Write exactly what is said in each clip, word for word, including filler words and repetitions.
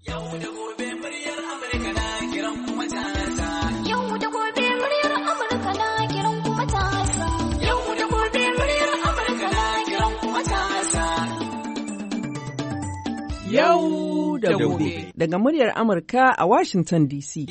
Yau da gobe muryar Amurka na kiran kuma matasa. Yau da gobe muryar Amurka na kiran kuma matasa. Yau da gobe muryar Amurka na kiran kuma matasa. Yau da gobe. Daga muryar Amurka a Washington D C.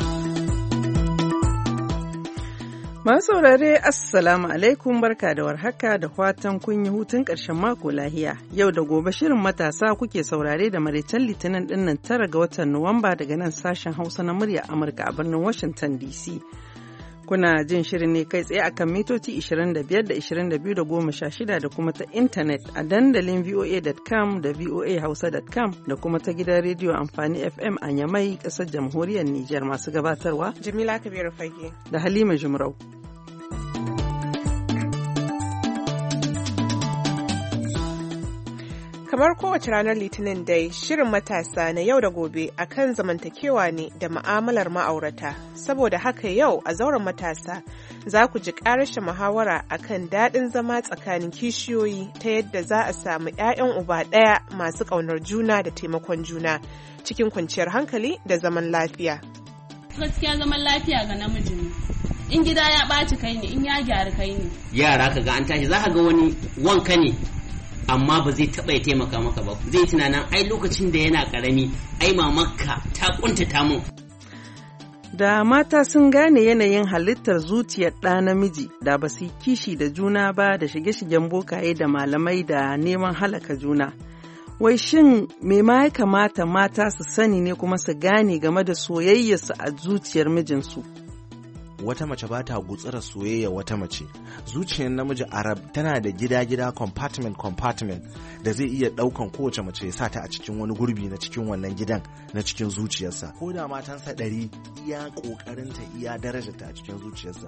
Masu saurare Assalamu alaikum, barka da warhaka da fatan kun yi hutun ƙarshen mako lahiya. Yau da gobe shirin matasa kuke saurare da maraicen litinin dinnan tara ga watan Nuwamba daga nan sashen Hausa na murya Amurka a birnin Washington D C. Kuna jin shirin ne kai tsaye akan mitoci ishirin da biyar da ishirin da biyu da goma sha shida da kuma ta intanet a dandalin V O A dot com da V O A Hausa dot com da kuma ta gidan rediyo amfani F M a Yamai ƙasar jamhuriyar Nijar. Masu gabatarwa Jamila Kabiru Fage da Halima Jumrau. Kamar kowace ranar Litinin dai, shirin matasa na yau da gobe akan zamantakewa ne da ma'amalar ma'aurata. Saboda haka yau a zauren matasa za ku ji ƙarashin muhawara akan daɗin zama tsakanin kishiyoyi ta yadda za a samu 'ya'yan uba ɗaya masu ƙaunar juna da taimakon juna cikin kwanciyar hankali da zaman lafiya. Gaskiya zaman lafiya ga namiji ne. In gida ya ɓaci kai ne, in ya gyaru kai ne. Yara ka ga an tashi za ka ga wani wanka ne. Amma ba zai taɓa ya taimaka maka ba, zai tunanin ai lokacin da yana ƙarami ai mamakka ta ƙuntata mun. Da mata sun gane yanayin halittar zuciyar ɗa namiji da ba su kishi da juna ba da shige-shigen bokaye da malamai da neman halaka juna. Wai shin me ma ya kamata mata su sani ne kuma su gane game da soyayyarsu a zuciyar mijinsu? Wata mace ba ta gutsura soyayya wata mace. Zuciyar namiji Arab tana da gida-gida compartment compartment da zai iya daukan kowace mace ya sa ta a cikin wani gurbi na cikin wannan gidan na cikin zuciyarsa. Ko da matansa ɗari iya ƙoƙarinta iya darajarta a cikin zuciyarsa.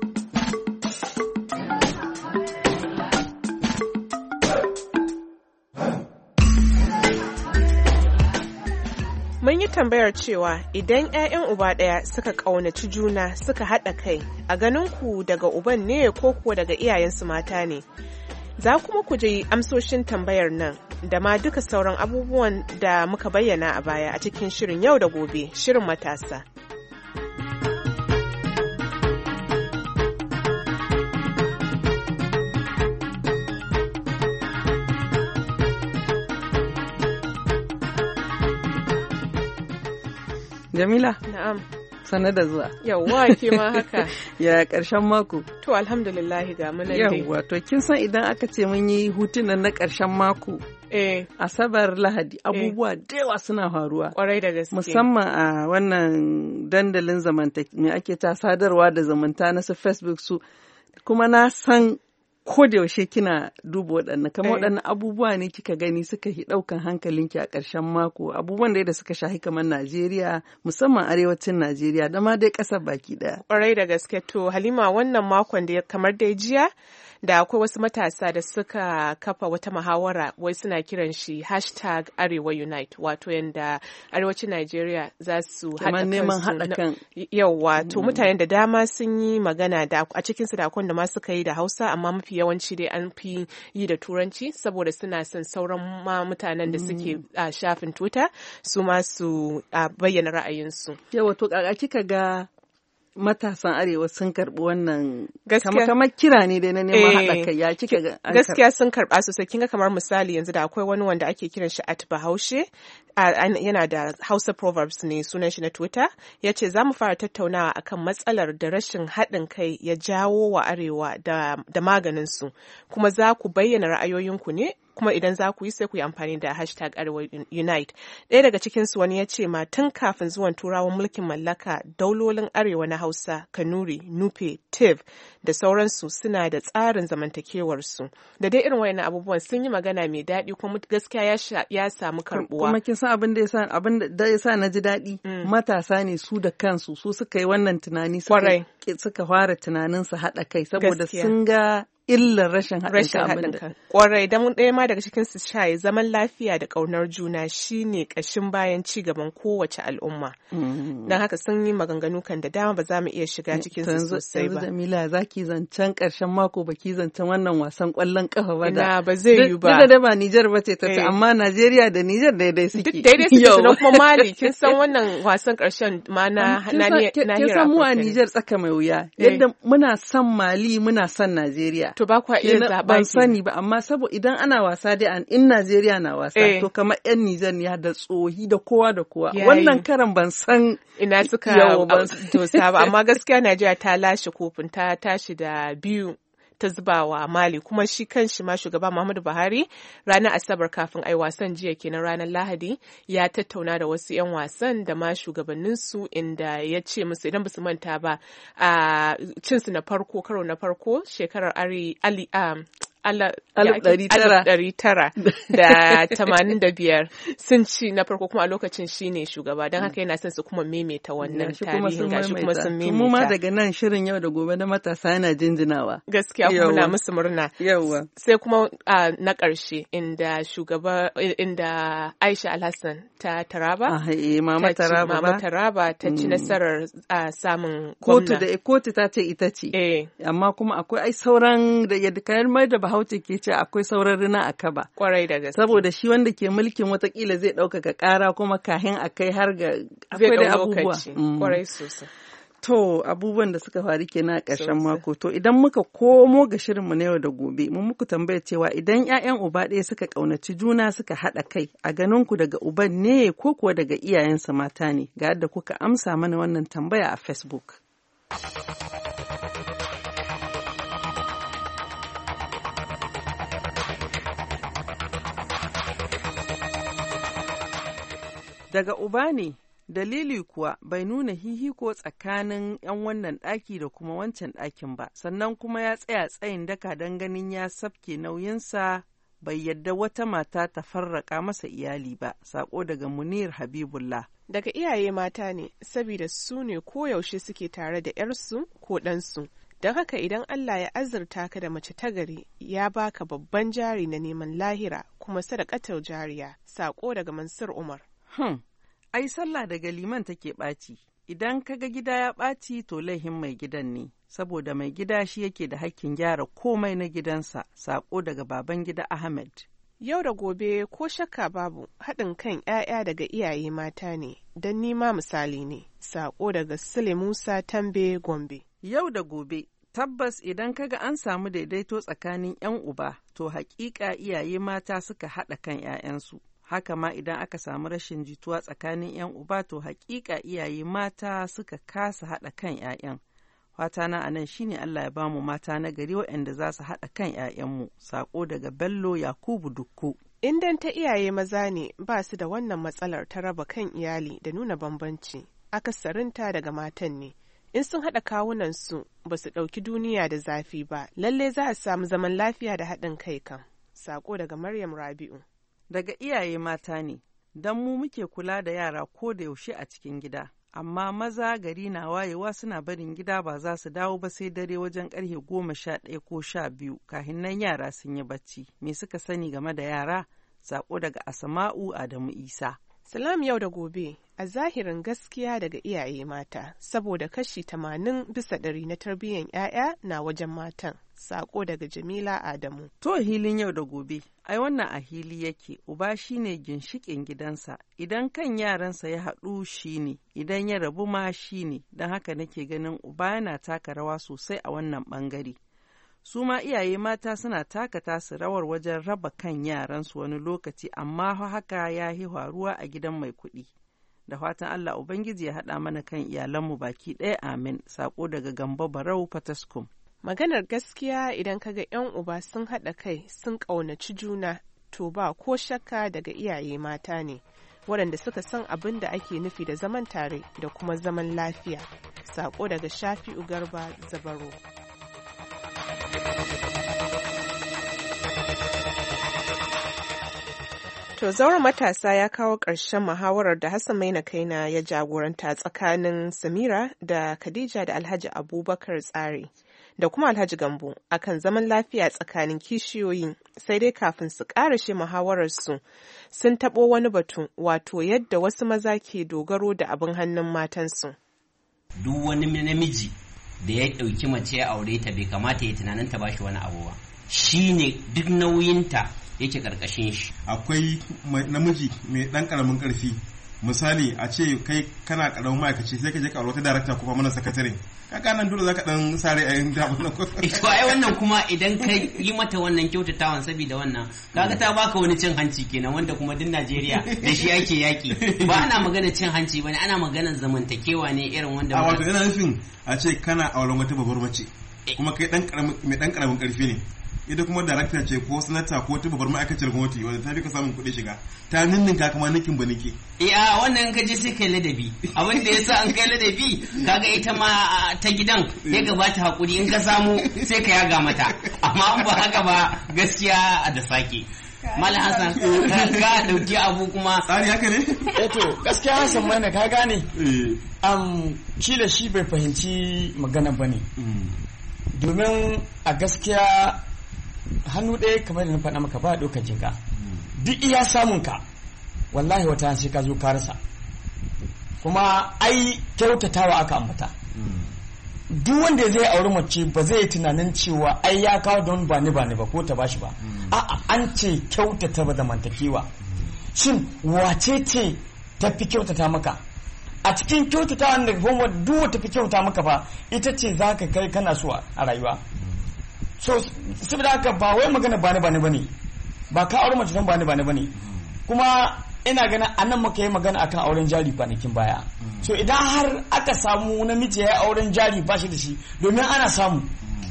Mun yi tambayar cewa idan 'ya'yan uba ɗaya suka ƙaunaci juna suka haɗa kai, a ganin ku daga uban ne ko kuwa daga iyayensu mata ne? Za kuma ku ji amsoshin tambayar nan da ma duka sauran abubuwan da muka bayyana a baya a cikin shirin yau da gobe, shirin matasa. Jamila? Na'am. Sanar da zuwa. Yawwa ke ma haka. Ya ƙarshen mako. To alhamdulillahi ga mu nan dai. Yawwa to kin san idan aka ce mun yi hutunan na ƙarshen mako. Eh. Asabar Lahadi abubuwa da yawa suna faruwa. Kwarai da gaske. Musamman a wannan dandalin zamanta me ake ta sadarwa da zamanta na su Facebook su kuma na san ko da yaushe kina duba waɗannan kamar waɗannan abubuwa ne kika gani suka yi ɗaukan hankalinki a ƙarshen mako, abubuwan da suka shahi kamar Najeriya, musamman arewacin Najeriya da ma dai ƙasar baki ɗaya. Ƙwarai da gaske. To Halima, wannan makon da kamar dai jiya da akwai wasu matasa da suka kafa wata muhawara wai suna kiran shi hashtag Arewa Unite, wato yanda arewacin Najeriya za su haɗa neman haɗa kan. Yawwa, to mutanen da dama sun yi magana da a cikin su da akwai da ma suka yi da Hausa, amma mafi yawanci dai an fi yi da Turanci saboda suna son sauran ma mutanen da suke a shafin Twitter su ma su bayyana ra'ayinsu. Yawa, to kaka kika ga matasan arewa sun karɓi wannan kamar kamar kira ne dai na neman haɗa kai, ya kika ga gaskiya sun karɓa sosai. Kinga kamar misali yanzu da akwai wani wanda ake kiran shi at Bahaushe, yana da Hausa Proverbs ne sunan shi na Twitter, ya ce za mu fara tattaunawa akan matsalar da rashin haɗin kai ya jawo wa arewa da, da maganin su, kuma za ku bayyana ra'ayoyinku ne, kuma idan za ku yi sai ku yi amfani da hashtag Arewa Unite. Ɗaya daga cikinsu wani ya ce ma tun kafin zuwan turawan mulkin mallaka daulolin arewa na Hausa, Kanuri, Nupe, Tiv da sauransu suna da tsarin zamantakewarsu. Da dai irin wayannan abubuwan sun yi magana mai daɗi kuma gaskiya ya samu karɓuwa. Kuma kin san abin da yasa abin da yasa na ji daɗi, matasa ne su da kansu su suka yi wannan tunani suka suka fara tunanin su haɗa kai saboda sun ga illar rashin haɗin rashin haɗin kan kwarai dan ɗaya ma daga cikin su shaye zaman lafiya da ƙaunar juna shine ƙashin bayan ci gaban kowace al'umma. Dan haka sun yi maganganu kan da dama ba za mu iya shiga cikin su sosai ba. Yanzu Jamila zaki zancen ƙarshen mako baki zancen wannan wasan ƙwallon ƙafa ba da. Ina ba zai yi ba. Duk da ba Nijar ba ce ta ce amma Najeriya da Nijar daidai suke. Duk daidai suke sannan kuma Mali kin san wannan wasan ƙarshen ma na nahiyar Afirka. Kin san mu a Nijar tsaka mai wuya. Yadda muna son Mali muna son Najeriya. To ba kwa iya zaɓa. Ban sani ba amma saboda idan ana wasa dai an in Najeriya na wasa to kamar yan Nijar ne da tsohi da kowa da kowa. Wannan karan ban san ina suka dosa ba amma gaskiya Najeriya ta lashe kofin ta tashi da biyu ta zubawa Mali kuma shi kan shi ma shugaba Muhammadu Buhari ranar Asabar kafin ai wasan jiya kenan ranar Lahadi ya tattauna da wasu 'yan wasan da ma shugabanninsu inda ya ce musu idan basu manta ba a cinsu na farko karo na farko shekarar Ali um, alif ɗari tara da tamanin da biyar sun ci na farko kuma a lokacin shi ne shugaba don haka yana son su kuma maimaita wannan tarihin gashi kuma sun maimaita. Mu ma daga nan shirin yau da gobe na matasa yana jinjinawa. Gaskiya muna musu murna. Yawwa. Sai kuma na ƙarshe inda shugaba inda Aisha Alhassan ta Taraba. Ah, eh, Mama Taraba ba. Mama Taraba ta ci nasarar samun kotu da kotu ta ce ita ce. Eh. Amma kuma akwai ai sauran da yadda kayan mai da Bahaushe ke ce akwai sauran rina a kaba. Kwarai da gaske. Saboda shi wanda ke mulkin watakila zai ɗaukaka ƙara kuma kahin a kai har ga akwai da abubuwa. Kwarai sosai. To abubuwan da suka faru kenan a ƙarshen mako. To idan muka komo ga shirinmu na yau da gobe, mun muku tambaya cewa idan 'ya'yan uba ɗaya suka ƙaunaci juna suka haɗa kai, a ganin ku daga uban ne ko kuwa daga iyayensa mata ne? Ga yadda kuka amsa mana wannan tambaya a Facebook. Daga uba ne, dalili kuwa bai nuna hihiko tsakanin 'yan wannan ɗaki da kuma wancan ɗakin ba, sannan kuma ya tsaya tsayin daka don ganin ya sabke nauyinsa bai yadda wata mata ta farraka masa iyali ba, sako daga Munir Habibullah. Daga iyaye mata ne, saboda su ne koyaushe suke tare da 'yarsu ko ɗansu. Don haka idan Allah ya azurta ka da mace ta gari ya baka babban jari na neman lahira kuma sadakatar jariya, sako daga Mansur Umar. Hmm. Ai sallah daga liman take ɓaci, idan kaga gida ya ɓaci to laihin mai gidan ne, saboda mai gida shi yake da hakkin gyara komai na gidansa, saƙo daga baban gida Ahmed. Yau da gobe ko shakka babu haɗin kan 'ya'ya daga iyaye mata ne, don nima misali ne, saƙo daga Sule Musa Tambe Gombe. Yau da gobe, tabbas idan kaga an samu daidaito tsakanin 'yan uba, to haƙiƙa iyaye mata suka haɗa kan 'ya'yansu. Haka ma idan aka samu rashin jituwa tsakanin 'yan uba to hakika iyaye mata suka kasa haɗa kan 'ya'yan. Fata na anan shine Allah ya bamu mata na gari waɗanda za su haɗa kan 'ya'yanmu. Sako daga Bello Yakubu Dukku. Indan ta iyaye maza ne ba su da wannan matsalar ta raba kan iyali da nuna bambanci. Akasarinta daga matan ne. In sun haɗa kawunansu ba su ɗauki duniya da zafi ba, lalle za a samu zaman lafiya da haɗin kai kan. Sako daga Maryam Rabi'u. Daga iyaye mata ne, don mu muke kula da yara ko da yaushe a cikin gida, amma maza gari na wayewa suna barin gida ba za su dawo ba sai dare wajen karfe goma sha ɗaya ko sha biyu, kahin nan yara sun yi bacci. Me suka sani game da yara? Sako daga Asma'u Adamu Isa. Salam yau da gobe, a zahirin gaskiya daga iyaye mata, saboda kashi tamanin bisa ɗari na tarbiyyar 'ya'ya na wajen matan. Sako daga Jamila Adamu. To hilin yau da gobe, ai wannan a hili yake, uba shine ginshikin gidansa, idan kan yaransa ya haɗu shine, idan ya rabu ma shine, don haka nake ganin uba yana taka rawa sosai a wannan ɓangare. Su ma iyaye mata suna taka tasu rawar wajen raba kan yaransu wani lokaci, amma haka ya yi faruwa a gidan mai kuɗi. Da fatan Allah Ubangiji ya haɗa mana kan iyalanmu baki ɗaya, amin. Sako daga Gambo Barau Fataskum. Maganar gaskiya idan kaga 'yan uba sun haɗa kai sun ƙaunaci juna, to ba ko shakka daga iyaye mata ne, waɗanda suka san abin da ake nufi da zaman tare da kuma zaman lafiya. Sako daga Shafi'u Garba Zabaro. To zauren matasa ya kawo ƙarshen muhawarar da Hassan Maina Kaina ya jagoranta tsakanin Samira da Khadija da Alhaji Abubakar Tsari da kuma Alhaji Gambo akan zaman lafiya tsakanin kishiyoyi, sai dai kafin su ƙarashe muhawararsu sun taɓo wani batu, wato yadda wasu maza ke dogaro da abin hannun matansu. Duk wani namiji da ya ɗauki mace ya aure ta bai kamata ya tunanin ta bashi wani abu ba. Shi ne duk nauyinta yake ƙarƙashin shi. Akwai namiji mai ɗan ƙaramin ƙarfi. Misali a ce kai kana ƙaramin ma'aikaci sai ka je ka aure wata darakta kuma mana sakatare. Kaka nan dole zaka dan sare a yin dabu nan. To ai wannan kuma idan ka yi mata wannan kyautatawan saboda wannan kaga ta baka wani cin hanci kenan wanda kuma duk Najeriya da shi ake yaki. Ba ana magana cin hanci bane, ana magana zamantakewa ne irin wanda. A wato ina nufin a ce kana auren wata babbar mace kuma kai dan karamin mai dan karamin karfi ne. Ita kuma darakta ce ko sanata ko wata babbar ma'aikaciyar gwamnati wanda ta fi ka samun kuɗi shiga ta ninninka kama nikin ba nike. Iya wannan ka je sai kai ladabi abin da yasa an kai ladabi kaga ita ma ta gidan ya gabata hakuri in ka samu sai ka yaga mata amma an ba haka ba gaskiya a da sake. Malam Hassan ka dauki abu kuma tsari haka ne? Eh to gaskiya Hassan mai na ka gane am shi da shi bai fahimci magana bane domin a gaskiya hannu ɗaya kamar da na faɗa maka ba ɗaukar jinka duk iya samun ka wallahi wata sai ka zo ka rasa kuma ai kyautatawa aka ambata duk wanda zai auri mace ba zai tunanin cewa ai ya kawo don ba ni ba ni ba ko ta bashi ba a'a an ce kyautata ba zamantakewa shin wace ce ta fi kyautata maka a cikin kyautata da kuma duk wata fi kyauta maka ba ita ce za ka kai kana so a rayuwa so saboda haka ba wai magana bani bani bane ba ka aure mace don bani bani bane kuma ina ganin anan muka yi magana akan auren jari kwanakin baya so idan har aka samu namiji ya auren jari ba shi da shi domin ana samu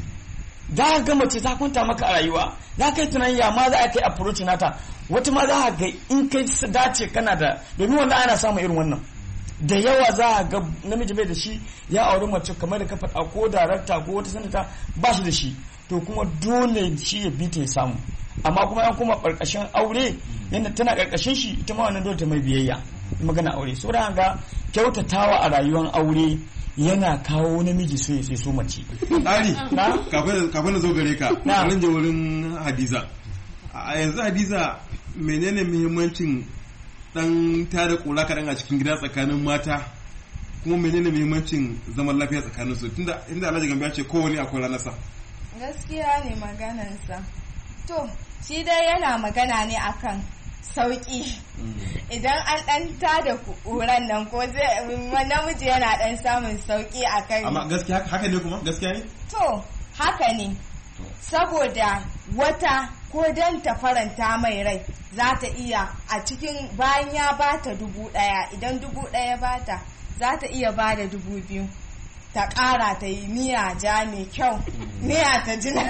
za ga mace ta kwanta maka a rayuwa za ka yi tunani ya ma za a kai approach nata wata ma za ga in kai dace kana da domin wanda ana samu irin wannan da yawa za a ga namiji bai da shi ya auri mace kamar da ka faɗa ko darakta ko wata sanata ba shi da shi to kuma dole shi ya bi ta ya samu amma kuma yan kuma ƙarƙashin aure yadda tana ƙarƙashin shi ita ma wannan dole ta mai biyayya magana aure so da ga kyautatawa a rayuwar aure yana kawo namiji so ya sai so mace tsari kafin na zo gare ka na je wurin Hadiza a yanzu Hadiza menene muhimmancin dan tada kula kaɗan a cikin gida tsakanin mata kuma menene muhimmancin zaman lafiya tsakanin su tunda inda Alhaji Gambo ya ce kowane akwai ranarsa. Gaskiya ne maganansa to shi dai yana magana ne akan sauki idan an dan tada kuran nan ko zai namiji yana dan samun sauki akan amma gaskiya haka ne kuma gaskiya ne to haka ne saboda wata ko dan ta faranta mai rai za ta iya a cikin bayan ya bata dubu daya idan dubu daya bata za ta iya bada dubu biyu ta ƙara ta yi miya ja mai kyau miya ta jina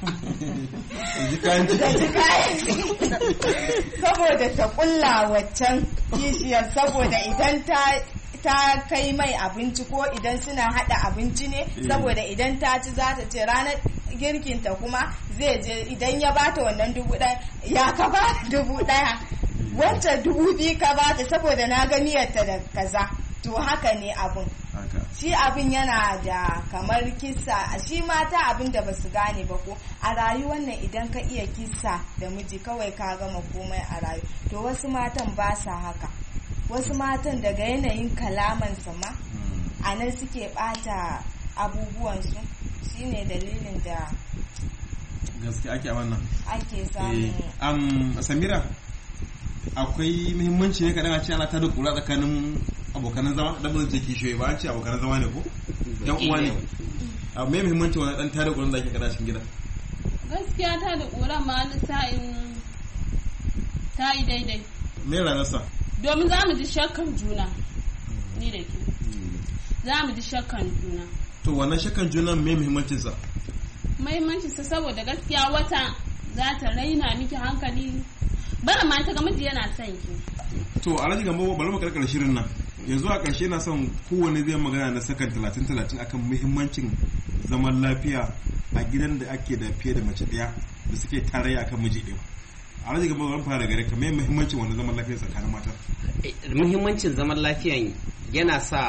da ji kayan saboda ta ƙulla waccan kishiyar saboda idan ta ta kai mai abinci ko idan suna hada abinci ne saboda idan ta ci za ta ce ranar girkinta kuma zai je idan ya bata wannan dubu ɗaya ya ka ba dubu ɗaya wancan dubu biyu ka bata saboda na ga miyarta da kaza to haka ne abin shi abin yana da kamar kisa shi mata abin da basu gane ba ko a rayuwar nan idan ka iya kisa da miji kawai ka gama komai a rayu to wasu matan ba sa haka wasu matan daga yanayin kalamansa ma a nan suke bata abubuwansu shine dalilin da gaske ake a wannan ake samun am Samira akwai muhimmanci ne kadan a ce ana tada kula tsakanin abokanan zama dan ba zan ce kishiyoyi ba an ce abokanan zama ne ko yan uwa ne a me muhimmanci wannan dan tada kula da ake kada cikin gida gaskiya ta da kura ma na sa'in ta yi daidai me ranarsa domin za mu ji shakkan juna ni da ke za mu ji shakkan juna to wannan shakkan juna me muhimmancin sa muhimmancin sa saboda gaskiya wata za ta raina miki hankali bara ma ta ga miji yana son ki to Alhaji Gambo bari mu karkar shirin nan yanzu a ƙarshe na son kowanne zai magana na sakan talatin talatin akan muhimmancin zaman lafiya a gidan da ake da fiye da mace ɗaya da suke tarayya akan miji ɗaya Alhaji Gambo bari fara gare ka me muhimmancin wannan zaman lafiya tsakanin mata muhimmancin zaman lafiyan yana sa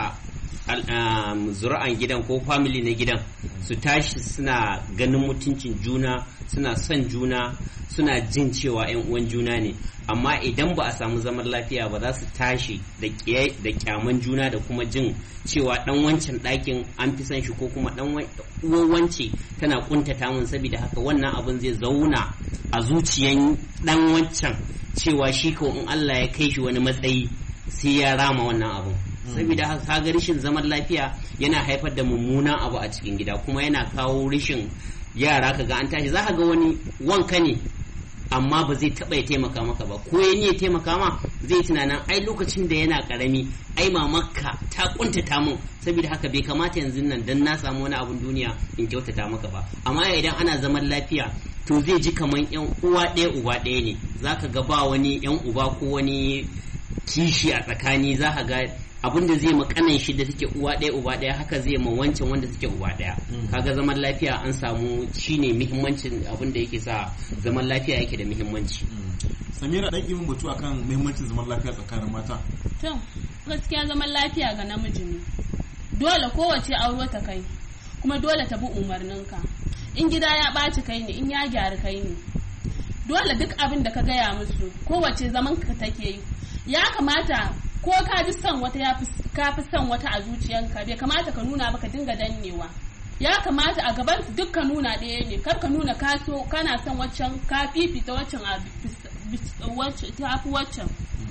zuri'an gidan ko family na gidan su tashi suna ganin mutuncin juna, suna son juna, suna jin cewa 'yan uwan juna ne. Amma idan ba a samu zaman lafiya ba za su tashi da kyaman juna da kuma jin cewa dan wancan ɗakin an fi son shi ko kuma dan uwan wance tana kuntata mun, saboda haka wannan abin zai zauna a zuciyan dan wancan cewa shi ko in Allah ya kai shi wani matsayi sai ya rama wannan abun. Saboda haka kaga rashin zaman lafiya yana haifar da mummunan abu a cikin gida, kuma yana kawo rashin yara. Kaga an tashi za ka ga wani wanka ne amma ba zai taɓa ya taimaka maka ba, ko ya ya taimaka ma zai tunanin ai lokacin da yana karami ai mamakka ta kuntata mun, saboda haka bai kamata yanzu nan dan na samu wani abun duniya in kyautata maka ba. Amma idan ana zaman lafiya to zai ji kaman yan uwa ɗaya uba ɗaya ne, zaka ga ba wani yan uba ko wani kishi a tsakani. Za ka ga abin da zai makanan shi da take uwa ɗaya uba ɗaya haka zai ma wancan wanda suke uba ɗaya. Kaga zaman lafiya an samu shine muhimmancin abin da yake sa zaman lafiya yake da muhimmanci. Samira, dan imin batu akan muhimmancin zaman lafiya tsakanin mata. To gaskiya zaman lafiya ga namiji ne, dole kowace auro ta kai, kuma dole ta bi umarninka. In gida ya ɓaci kai ne, in ya gyara kai ne. Dole duk abin da ka gaya musu kowace zaman ka take yi. Ya kamata ko ka ji son wata ya ka fi son wata a zuciyanka, bai kamata ka nuna ba ka dinga dannewa. Ya kamata a gaban su duk ka nuna ɗaya ne, kar ka nuna ka so kana son waccan ka fifita waccan a wacce ta fi waccan.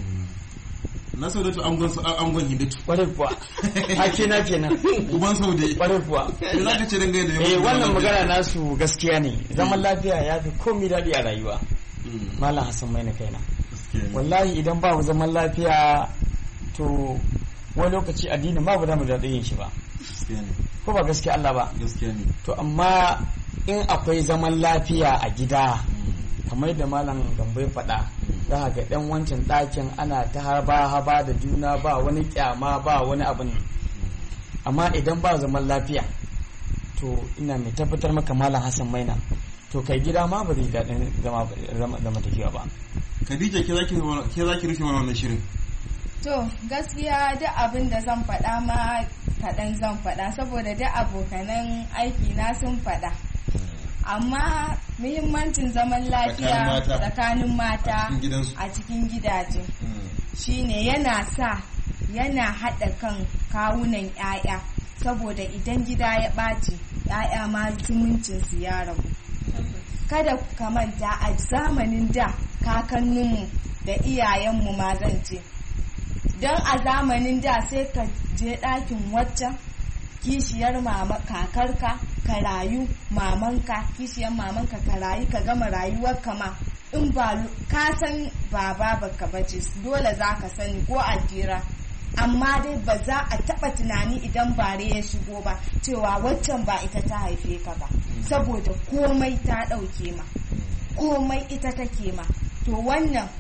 Na Saudatu angon angon Hindatu. Kwarai kuwa. Hake na kenan. Uban Saude. Kwarai kuwa. Me za ka ce dangane da Eh wannan magana nasu gaskiya ne. Zaman lafiya ya fi komai daɗi a rayuwa. Malam Hassan mai na kaina. Wallahi idan babu zaman lafiya to wani lokaci addini ma ba za mu daɗe yin shi ba. Ko ba gaskiya Allah ba. Gaskiya ne. To amma in akwai zaman lafiya a gida kamar da malam Gambo ya faɗa, za ga ɗan wancan ɗakin ana ta haba haba da juna, ba wani kyama ba wani abin. Amma idan ba zaman lafiya to ina mai tabbatar maka malam Hassan Maina to kai gida ma ba zai daɗin zama tafiya ba. Khadija, ke zaki ke zaki rufe mana wannan shirin. To gaskiya duk abin da zan faɗa ma kaɗan zan faɗa saboda duk abokanan aiki na sun faɗa. Amma muhimmancin zaman lafiya tsakanin mata a cikin gidaje shine yana sa yana haɗa kan kawunan 'ya'ya, saboda idan gida ya ɓaci 'ya'ya ma zumuncinsu ya rabu. Kada ka manta a zamanin da kakanninmu da iyayenmu ma zan ce, don a zamanin da sai ka je ɗakin waccan kishiyar mama kakarka ka rayu, mamanka kishiyar mamanka ka rayu, ka gama rayuwar kama in ba ka san baba baka bace dole za ka sani ko addira, amma dai ba za a taɓa tunani idan bare ya shigo ba cewa waccan ba ita ta haife ka ba, saboda komai ta ɗauke ma, komai ita take ma. To wannan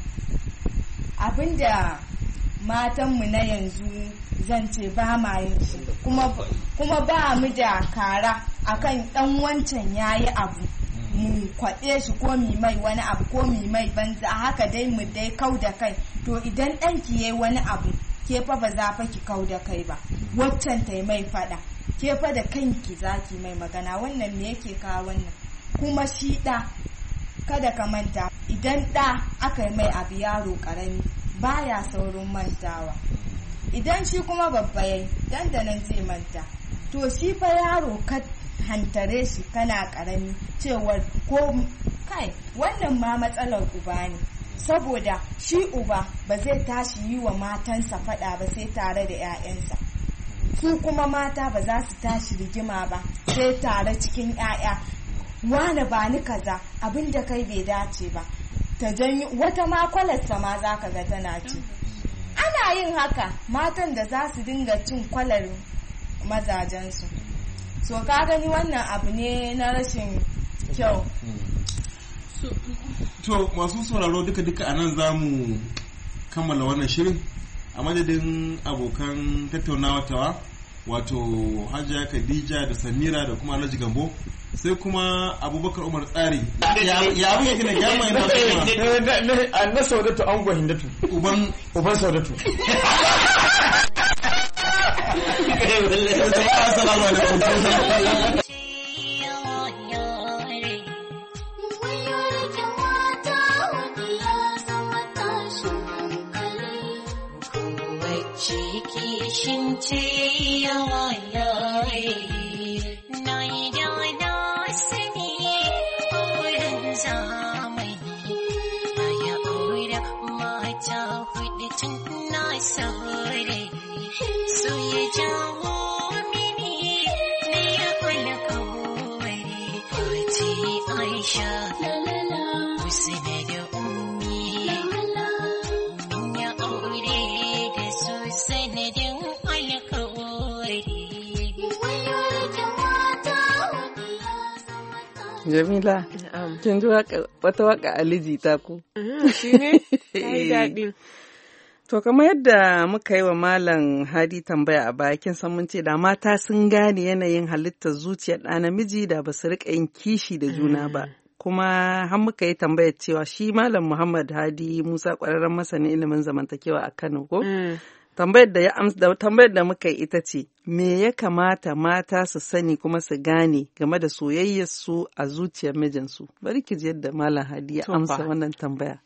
abinda matanmu na yanzu zan ce ba ma yin shi, kuma kuma ba mu da kara akan dan wancan yayi abu mu kwaɗe shi ko mi mai wani abu ko mi mai banza, haka dai mu dai kau da kai. To idan ɗanki yayi wani abu ke fa ba za fa ki kau da kai ba, waccan ta mai faɗa ke fa da kanki zaki mai magana. Wannan me yake kawo wannan? Kuma shi ɗa kada ka manta idan ɗa aka yi mai abu yaro ƙarami baya saurin mantawa, idan shi kuma babba yayi dandanan zai manta. To shi fa yaro ka hantare shi kana karami cewar ko kai wannan ma matsalar uba ne, saboda shi uba ba zai tashi yi wa matansa fada ba sai tare da 'ya'yansa, su kuma mata ba za su tashi rigima ba sai tare cikin 'ya'ya. Wane ba ni kaza abinda kai bai dace ba, ta janyo wata makwalarsa ma za ka ga tana ci. Ana yin haka matan da za su dinga cin kwalar mazajensu. So ka gani wannan abu ne na rashin kyau. To masu sauraro duka-duka a nan za mu kammala wannan shirin a madadin abokan tattaunawa tawa wato Hajiya Khadija da Samira da kuma Alhaji Gambo, sai kuma Abubakar Umar Tsari. Ya abu yake na gyama yana kuma na Saudatu angon Hindatu, uban uban Saudatu. assalamu alaikum. Jamila, kin ji wata waka Aliji ta ku? Shi ne? Ai daɗi. To kamar yadda muka yi wa Malam Hadi tambaya a baya, kin san mun ce da mata sun gane yanayin halittar zuciyar ɗa namiji da ba su riƙa yin kishi da juna ba. Kuma har muka yi tambayar cewa shi Malam Muhammad Hadi Musa ƙwararren masanin ilimin zamantakewa a Kano ko? Tambayar da ya amsa tambayar da muka yi ita ce me ya kamata mata su sani kuma su gane game da soyayyar su a zuciyar mijinsu. Bari ki ji yadda Malam Hadi ya amsa wannan tambaya.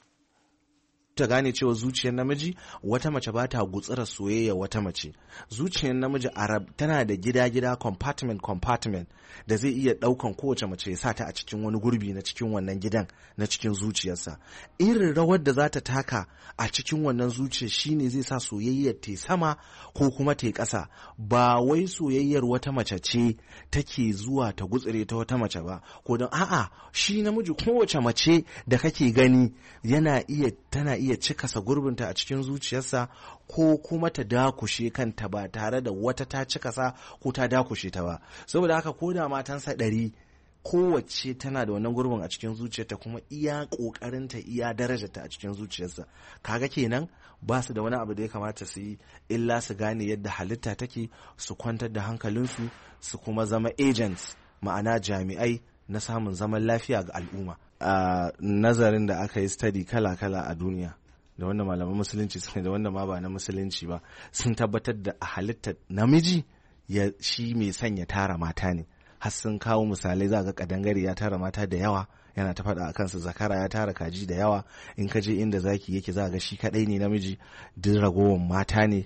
Ta gane cewa zuciyar namiji wata mace ba ta gutsura soyayya wata mace. Zuciyar namiji Arab tana da gida-gida compartment compartment da zai iya daukan kowace mace ya sa ta a cikin wani gurbi na cikin wannan gidan na cikin zuciyarsa. Irin rawar da za ta taka a cikin wannan zuciya shine zai sa soyayyar ta sama ko kuma ta ƙasa. Ba wai soyayyar wata mace ce take zuwa ta gutsure ta wata mace ba, ko don a'a shi namiji kowace mace da kake gani yana iya tana iya iya cikasa gurbinta a cikin zuciyarsa ko kuma ta dakushe kanta ba tare da wata ta cikasa ko ta dakushe ta ba. Saboda haka ko da matansa ɗari kowace tana da wannan gurbin a cikin zuciyarta kuma iya ƙoƙarinta iya darajarta a cikin zuciyarsa. Kaga kenan ba su da wani abu da ya kamata su yi illa su gane yadda halitta take, su kwantar da hankalinsu, su kuma zama agents, ma'ana jami'ai na samun zaman lafiya ga al'umma. A uh, nazarin da aka yi study kala-kala a duniya da wanda malaman musulunci suka da wanda ma ba na musulunci ba sun tabbatar da a halittar namiji ya shi mai sanya tara mata ne. Har sun kawo misalai, za ga kadangare ya tara mata da yawa yana ta faɗa a kansa, zakara ya tara kaji da yawa, in ka je inda zaki yake za ga shi kaɗai ne namiji, duk ragowar mata ne.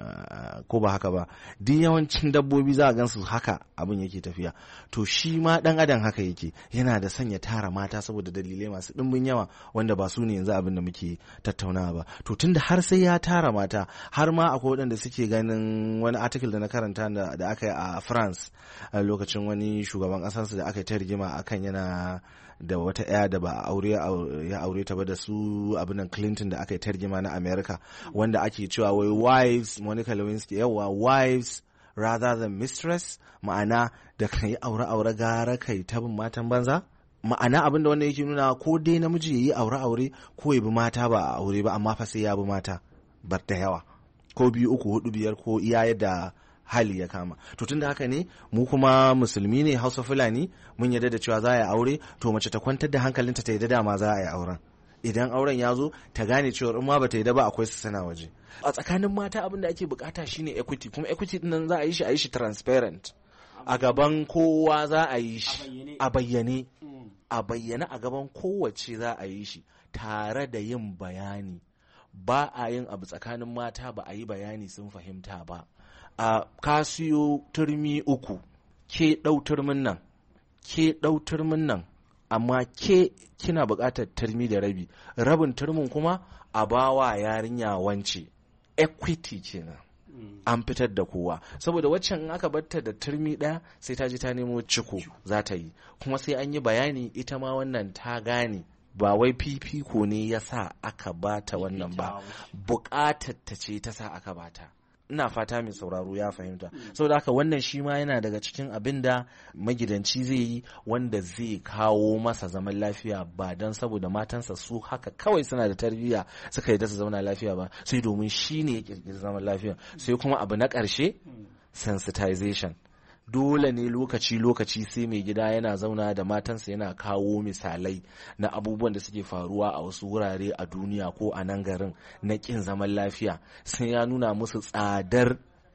Uh, ko ba haka ba, duk yawancin dabbobi za a gansu haka abin yake tafiya. To shi ma dan adam haka yake, yana da sanya tara mata saboda dalilai masu dimbin yawa wanda ba su ne yanzu abin da muke tattaunawa ba. To tunda har sai ya tara mata, har ma akwai waɗanda suke ganin wani article da na karanta da, da aka yi a France a lokacin wani shugaban ƙasarsu da aka yi ta rigima akan yana da wata ɗaya da ba aure ya aure ta ba da su abinan Clinton da aka yi targima na America, wanda ake cewa wai wives, Monica Lewinsky, yawa wives rather than mistress, ma'ana da kan yi aure-aure gara kai tabin matan banza. Ma'ana abin da wannan yake nuna ko dai namiji ya yi aure-aure ko ya bi mata ba a aure ba, amma fa sai ya bi mata bar da yawa, ko biyu uku hudu biyar ko iya yadda hali ya kama. To tunda haka ne mu kuma musulmi ne, Hausa Fulani, mun yarda da cewa za a yi aure, to mace ta kwantar da hankalinta ta yarda da ma za a yi auren. Idan auren ya zo ta gane cewa in ma ba ta yarda ba akwai su sana waje. A tsakanin mata abin da ake bukata shine equity, kuma equity din nan za a yi shi a yi shi transparent. A gaban kowa za a yi shi a bayyane. A bayyane a gaban kowace za a yi shi tare da yin bayani. Ba a yin abu tsakanin mata ba a yi bayani sun fahimta ba. a ka siyo turmi uku, ke ɗau turmin nan, ke ɗau turmin nan, amma ke kina buƙatar turmi da rabi, rabin turmin kuma a bawa yarinya wance. Equity kenan. An fitar da kowa, saboda waccan in aka batta da turmi ɗaya sai ta ji ta nemo ciko za ta yi, kuma sai an yi bayani ita ma wannan ta gane ba wai fifiko ne ya sa aka bata wannan ba, buƙatar ta ce ta sa aka bata. Ina fata mai sauraro ya fahimta. Saboda haka wannan shi ma yana daga cikin abin da magidanci zai yi wanda zai kawo masa zaman lafiya, ba don saboda matansa su haka kawai suna da tarbiyya suka yi da su zauna lafiya ba, sai domin shi ne ya kirkiri zaman lafiya. Sai kuma abu na ƙarshe, sensitization. Dole ne lokaci-lokaci sai mai gida yana zauna da matansa yana kawo misalai na abubuwan da suke faruwa a wasu wurare a duniya ko a nan garin na ƙin zaman lafiya, sai ya nuna musu tsadar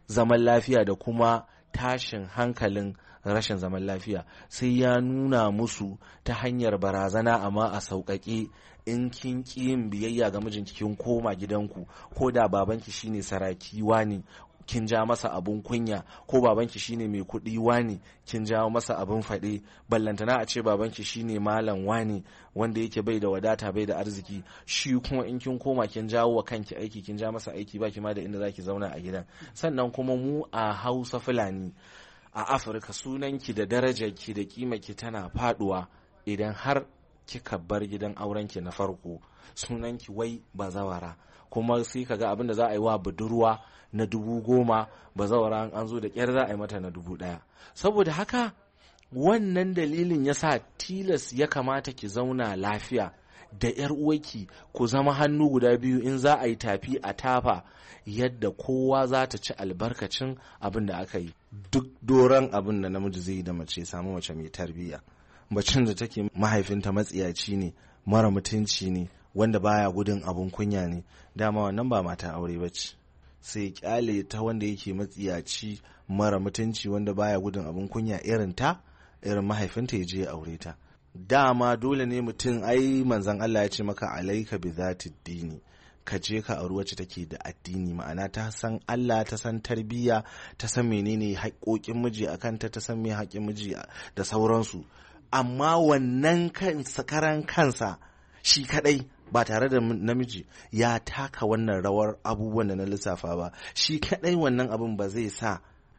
zaman lafiya da kuma tashin hankalin rashin zaman lafiya, sai ya nuna musu ta hanyar barazana amma a sauƙaƙe. In kin ƙi yin biyayya ga mijinki kin koma gidanku, ko da babanki shine saraki wani kin ja masa abun kunya, ko babanki shine mai kuɗi wani kin jawo masa abun faɗe, ballantana a ce babanki shine malam wani wanda yake bai da wadata bai da arziki, shi kuma in kin koma kin jawo wa kanki aiki, kin ja masa aiki baki ma da inda zaki zauna a gidan. Sannan kuma mu a Hausa Fulani a Afirka sunanki da darajarki da kimarki tana faduwa idan har kika bar gidan aurenki na farko, sunanki wai bazawara, kuma sai kaga abin da za a yi wa budurwa na dubu goma, bazawara an zo da kyar za a yi mata na dubu daya. Saboda haka wannan dalilin yasa tilas ya kamata ki zauna lafiya da yar uwarki, ku zama hannu guda biyu, in za a yi tafi a tafa yadda kowa za ta ci albarkacin abin da aka yi. Duk doron abin da namiji zai yi da mace, samu mace mai tarbiyya, bacin da take mahaifinta matsiyaci ne, mara mutunci ne, wanda baya gudun abun kunya ne, dama wannan ba mata aure bace. Sai kyale ta wanda yake matsiyaci mara mutunci wanda baya gudun abun kunya irin ta irin mahaifinta ya je ya aure ta. Dama dole ne mutum, ai manzon Allah ya ce maka alaika bi zati dini, ka je ka auri wacce take da addini, ma'ana ta san Allah, ta san tarbiyya, ta san menene haƙoƙin miji a kanta, ta san me haƙin miji da sauransu. Amma wannan kan sakaran kansa shi kadai ba tare da namiji ya taka wannan rawar abubuwan da na lissafa ba, shi kadai wannan abin ba zai sa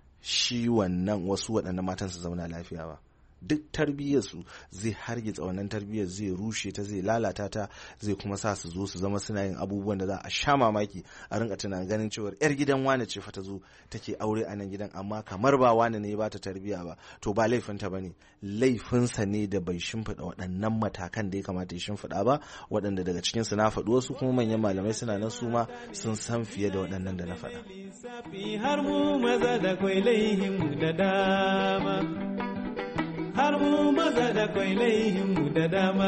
shi wannan wasu waɗannan matan su zauna lafiya ba. Duk tarbiyyarsu zai hargitsa wannan tarbiyyar, zai rushe ta, zai lalata ta, zai kuma sa su zo su zama suna yin abubuwan da za a sha mamaki, a rinka tunanin ganin cewa yar gidan wane ce fa ta zo take aure a nan gidan, amma kamar ba wane ne ya bata tarbiyya ba. To ba laifinta bane, laifinsa ne da bai shimfiɗa waɗannan matakan da ya kamata ya shimfiɗa ba, waɗanda daga cikin su na faɗi wasu, kuma manyan malamai suna nan su ma sun san fiye da waɗannan da na faɗa. Har mu maza da kwai laihin da dama, har mu maza da kwai laihinmu da dama.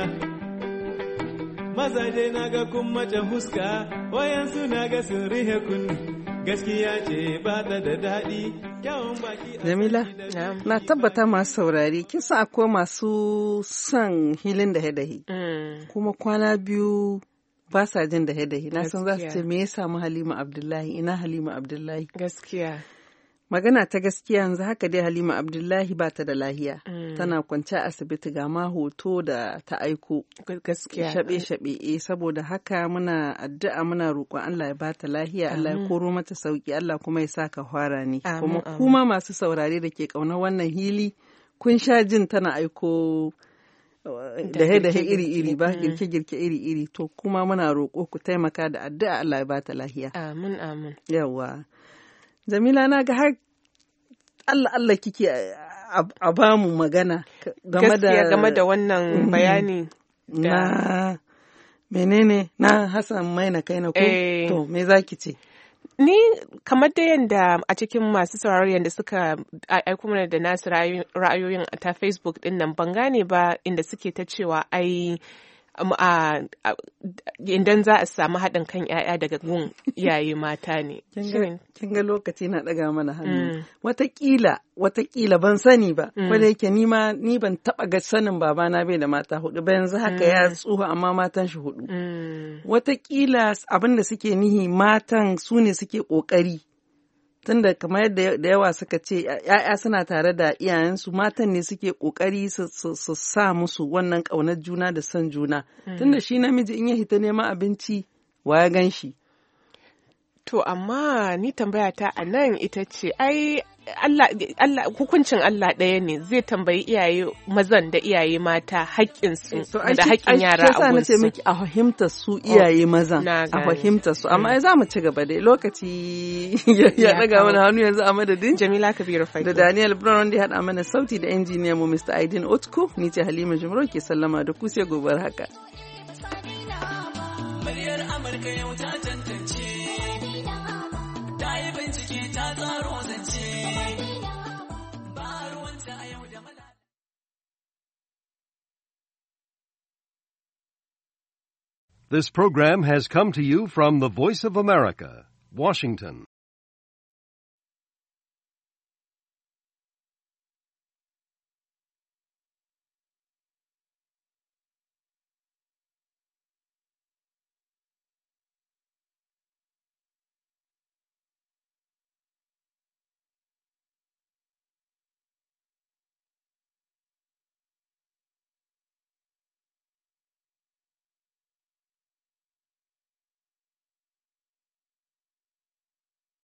Mazaje na ga kun mace huska, wayansu na ga sun rihe kunni, gaskiya ce ba ta da daɗi. Jamila, na tabbata masu saurari, kin san akwai masu son hilin da dahe kuma kwana biyu ba sa jin da dahe. Na san za su ce me ya samu Halima Abdullahi, ina Halima Abdullahi. Gaskiya. Magana ta gaskiya yanzu haka dai Halima Abdullahi ba ta da lahiya. Mm. Tana kwance a asibiti, ga ma hoto da ta aiko. Gaskiya. Shaɓe-shaɓe. Eh, saboda haka muna addu'a, muna roƙon Allah ya ba ta lahiya, Allah ya koro mata sauki, Allah kuma ya sa ka fara ne. Kuma kuma masu saurare da ke ƙauna wannan hili, kun sha jin tana aiko dahe-dahe iri-iri ba, girke-girke iri-iri. To kuma muna roƙo ku taimaka da addu'a, Allah ya ba ta lahiya. Amin, amin. Yawwa. Jamila, na ga har Allah Allah kike a ba mu magana game da game da wannan bayani na menene na Hassan Maina Kaina ko eh, to me zaki ce? Ni kamar da yanda a cikin masu sauraro yanda suka aiko mana da nasu ra'ayoyin ta Facebook din nan, ban gane ba inda suke ta cewa ai idan za a samu haɗin kan 'ya'ya daga gun iyaye mata ne. Kin ga lokaci na ɗaga mana hannu. Watakila, watakila ban sani ba. Ko da yake ni ma ni ban taɓa ga sanin babana bai da mata hudu ba, yanzu haka ya tsufa amma matan shi hudu. Watakila abin da suke nihi matan su ne suke ƙoƙari. Tunda kamar yadda da yawa suka ce ‘ya'ya suna tare da iyayensu, matan ne suke ƙoƙari su sa musu wannan ƙaunar juna da son juna. Tunda shi namiji in ya hita neman abinci wa ya gan shi. To amma ni tambaya ta a nan ita ce, ai Allah, Allah hukuncin Allah ɗaya ne, zai tambayi iyaye mazan da iyaye mata haƙƙinsu da haƙƙin yara a gunsu. Nace miki a fahimta su iyaye mazan, a fahimta su, amma za mu ci gaba dai lokaci ya ɗaga mana hannu yanzu a madadin Jamila Kabiru Fage da Daniel Brown wanda ya haɗa mana sauti da injiniyan mu Mister Aidin Otko, ni ce Halima Jumro ke sallama da ku sai gobar haka. Muryar Amurka yau ta tantance, ta yi bincike ta tsaro zance. This program has come to you from the Voice of America, Washington.